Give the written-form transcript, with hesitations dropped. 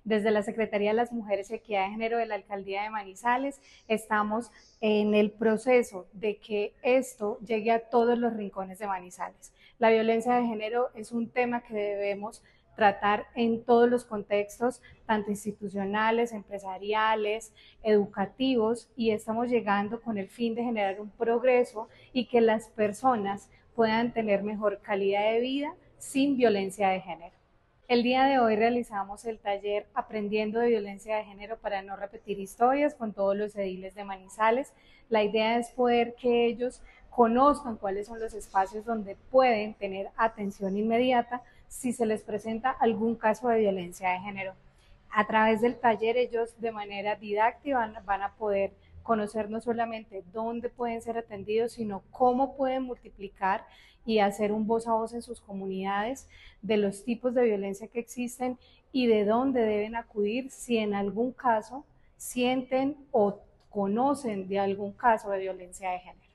Desde la Secretaría de las Mujeres y Equidad de Género de la Alcaldía de Manizales estamos en el proceso de que esto llegue a todos los rincones de Manizales. La violencia de género es un tema que debemos tratar en todos los contextos, tanto institucionales, empresariales, educativos, y estamos llegando con el fin de generar un progreso y que las personas puedan tener mejor calidad de vida sin violencia de género. El día de hoy realizamos el taller Aprendiendo de Violencia de Género para no repetir historias con todos los ediles de Manizales. La idea es poder que ellos conozcan cuáles son los espacios donde pueden tener atención inmediata si se les presenta algún caso de violencia de género. A través del taller ellos de manera didáctica van a poder conocer no solamente dónde pueden ser atendidos, sino cómo pueden multiplicar y hacer un voz a voz en sus comunidades de los tipos de violencia que existen y de dónde deben acudir si en algún caso sienten o conocen de algún caso de violencia de género.